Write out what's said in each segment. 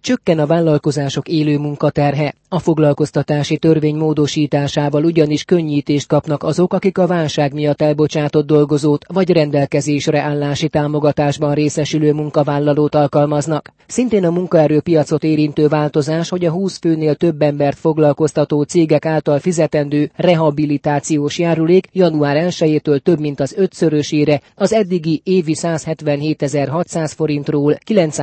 Csökken a vállalkozások élő munkaterhe. A foglalkoztatási törvény módosításával ugyanis könnyítést kapnak azok, akik a válság miatt elbocsátott dolgozót vagy rendelkezésre állási támogatásban részesülő munkavállalót alkalmaznak. Szintén a munkaerőpiacot érintő változás, hogy a 20 főnél több embert foglalkoztató cégek által fizetendő rehabilitációs járulék január 1-től több mint az 5-szörösére, az eddigi évi 177.600 forintról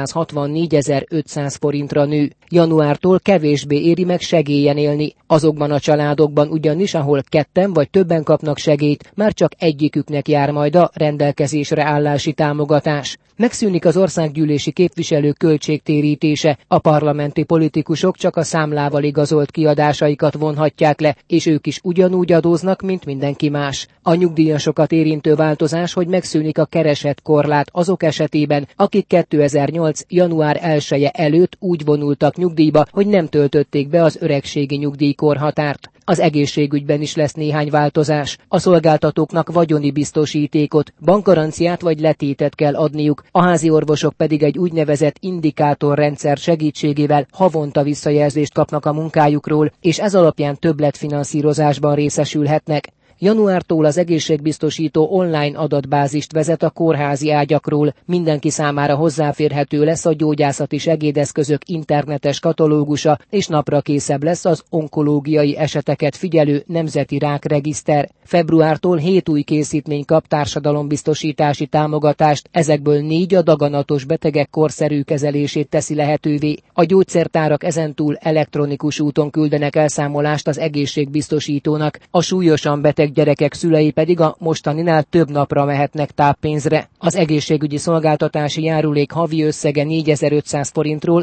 964.500 forintra nő. Januártól kevésbé éri meg segélyen élni. Azokban a családokban ugyanis, ahol ketten vagy többen kapnak segélyt, már csak egyiküknek jár majd a rendelkezésre állási támogatás. Megszűnik az országgyűlési képviselők költségtérítése, a parlamenti politikusok csak a számlával igazolt kiadásaikat vonhatják le, és ők is ugyanúgy adóznak, mint mindenki más. A nyugdíjasokat érintő változás, hogy megszűnik a keresetkorlát azok esetében, akik 2008. január 1-e előtt úgy vonultak nyugdíjba, hogy nem töltötték be az öregségi nyugdíjkorhatárt. Az egészségügyben is lesz néhány változás. A szolgáltatóknak vagyoni biztosítékot, bankgaranciát vagy letétet kell adniuk, a házi orvosok pedig egy úgynevezett indikátorrendszer segítségével havonta visszajelzést kapnak a munkájukról, és ez alapján többletfinanszírozásban részesülhetnek. Januártól az egészségbiztosító online adatbázist vezet a kórházi ágyakról, mindenki számára hozzáférhető lesz a gyógyászati segédeszközök internetes katalógusa, és napra készebb lesz az onkológiai eseteket figyelő nemzeti rákregiszter. Februártól 7 új készítmény kap társadalombiztosítási támogatást, ezekből 4 a daganatos betegek korszerű kezelését teszi lehetővé. A gyógyszertárak ezentúl elektronikus úton küldenek elszámolást az egészségbiztosítónak, a súlyosan beteg gyerekek szülei pedig a mostaninál több napra mehetnek táppénzre. Az egészségügyi szolgáltatási járulék havi összege 4.500 forintról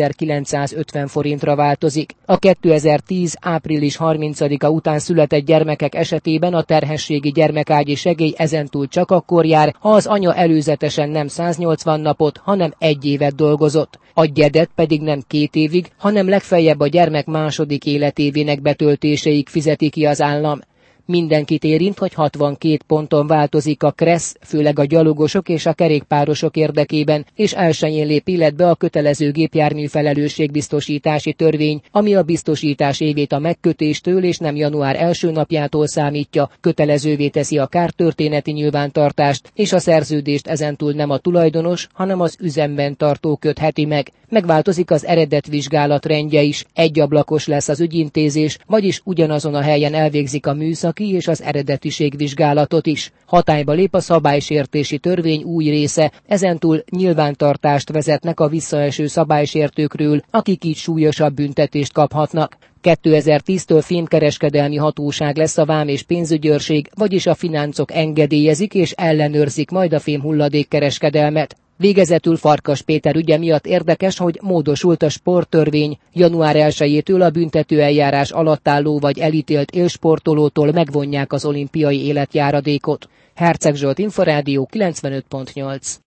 4.950 forintra változik. A 2010. április 30-a után született gyermekek esetében a terhességi gyermekágyi segély ezentúl csak akkor jár, ha az anya előzetesen nem 180 napot, hanem 1 évet dolgozott. A gyedet pedig nem 2 évig, hanem legfeljebb a gyermek második életévének betöltéséig fizeti ki az állam. Mindenkit érint, hogy 62 ponton változik a KRESZ, főleg a gyalogosok és a kerékpárosok érdekében, és 1-én lép életbe a kötelező gépjármű felelősségbiztosítási törvény, ami a biztosítás évét a megkötéstől és nem január 1. napjától számítja, kötelezővé teszi a kártörténeti nyilvántartást, és a szerződést ezentúl nem a tulajdonos, hanem az üzemben tartó kötheti meg. Megváltozik az eredetvizsgálat rendje is, egyablakos lesz az ügyintézés, vagyis ugyanazon a helyen elvégzik a műszaki és az eredetiségvizsgálatot is. Hatályba lép a szabálysértési törvény új része, ezentúl nyilvántartást vezetnek a visszaeső szabálysértőkről, akik így súlyosabb büntetést kaphatnak. 2010-től fémkereskedelmi hatóság lesz a vám- és pénzügyőrség, vagyis a fináncok engedélyezik és ellenőrzik majd a fémhulladékkereskedelmet. Végezetül Farkas Péter ügye miatt érdekes, hogy módosult a sporttörvény. Január 1-től a büntetőeljárás alatt álló vagy elítélt élsportolótól megvonják az olimpiai életjáradékot. Herceg Zsolt, Inforádió 95.8.